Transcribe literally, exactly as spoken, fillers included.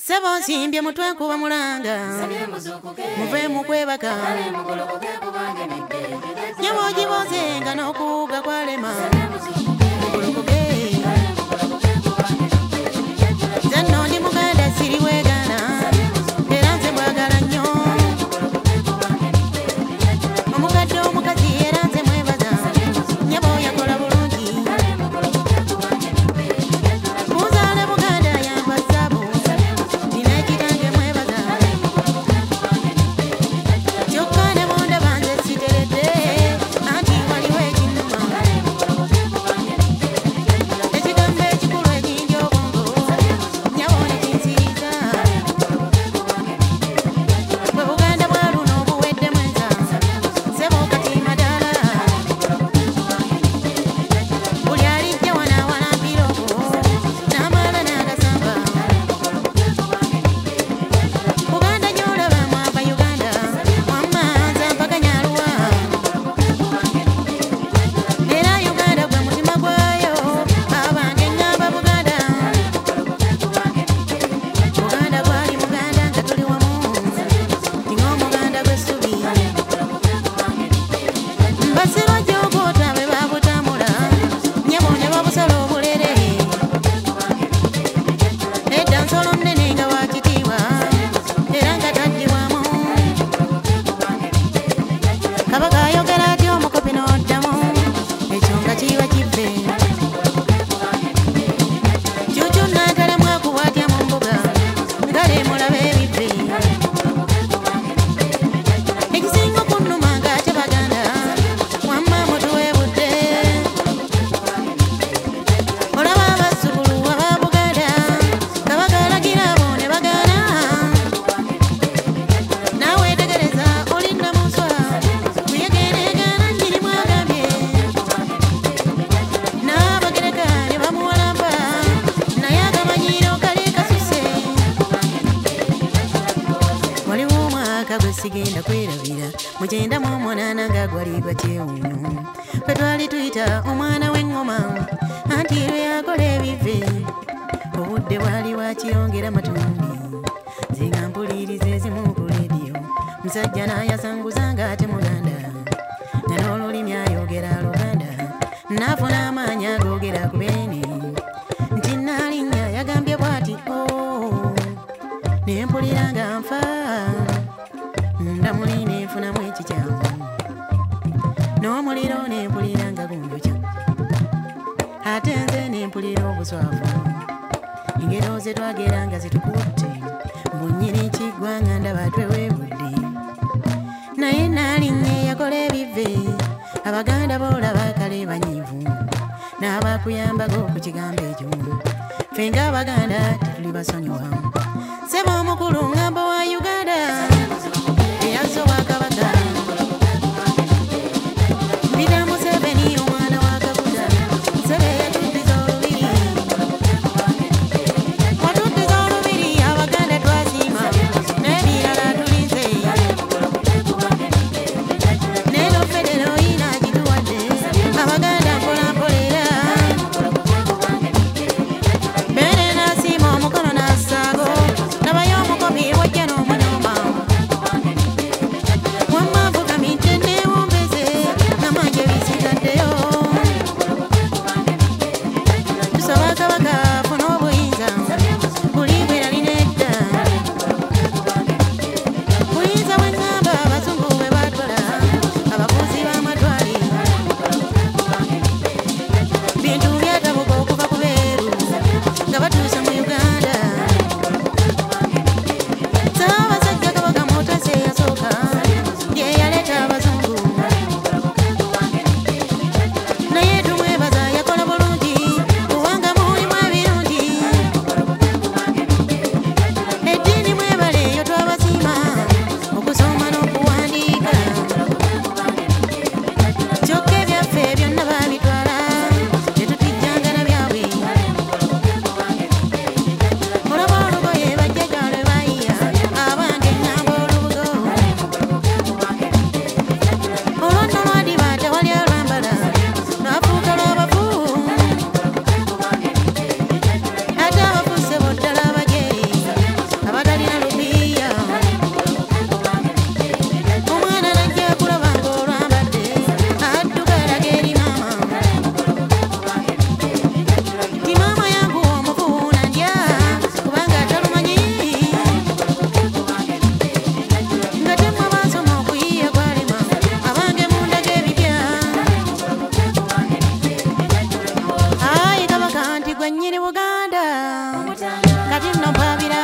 Sebo nsimbye mutwe nkuba mulanga muve mukwebaka nyabo gibozenga n'okuwuga kwalema mugolokoke zanno ndi muganda siri wegana era nze mwagala nnyo omukadde omukazi era nze mwebaza nyabo yakola bulungi muzaale muganda yamba sabo nina ekitange mwebaza kyokka ne bonda banze siteredde anti waliwo ekinnuma ekigambo ekikulu ekinja obwongo nyabo ne kinsiriza bwe buganda bwa luno obuwedde mwenza sebo kati madala buli alijja wanaawala mpiroko n'amala n'agasamba buganda gy'olaba mwava uganda wamma nze mpaganya aluwa era uganda gwe mutima gwayo abange ngamba buganda buganda gwali muganda nga tuli wamu tinga omuganda gw'essubi mbasirwa gy'ogoota be babutambula nyabo ne babusala obulere edda nsolo nnene nga wakitiibwa era nga taddibwamu kabaka ayogera atya omukopi n'oddamu ekyo nga kiba kivve kyukyu n'atalemu akuwaatya mu mbuga ngale mulabe ebivve ekisinga okunnuma ng'ate baganda wamma mutuwe budde olaba abazzukulu aba buganda nga bagalagira abo ne bagaana naawe tegereza olinda mu nswa kuyegeereegaana nnyinimu agambye n'abagereka ne bamuwalampa naye akamanyiiro kali kasuse waliwo omwaka gwe sigenda kwerabira mu kyenda mu omunaana nga gwali gwa kyewuunyo ffe twali tuyita omwana w'eŋŋoma anti lwe yakola ebivve obudde bwali bwakiyongera matumbi nze nga mpuliriza ezimu ku lediyo musajja n'ayasanguza ng'ate muganda nga n'olulimi ayogera luganda n'afuna amaanyi agoogera ku beene nti naalinnya yagambye bw'ati o ne mpulira nga nfa munda muli ne nfunamu ekikyamu n'omuliro ne mpulira nga gunjukya ate nze ne mpulira obuswavu engero ze twagera nga zitukutte mbunyini kiggwa nga ndaba twewebudde naye naalinnya yakola ebivve abaganda boolaba kale banyiivu n'abakuyambako ku kigambo ekyo ffe ng'abaganda tetuli basonyiwa sebo omukulu ŋŋambo wa uganda eyazza obwakabaka mpita museveni omwana wa kaguta sebe yatuddiza olubiri watuddiza olubiri abaganda twasiima n'ebirala tulinze neero federo yina agituwadde abaganda mpolampola bene n'asiima omukono n'assaago nabayo omukopi wajja mpabira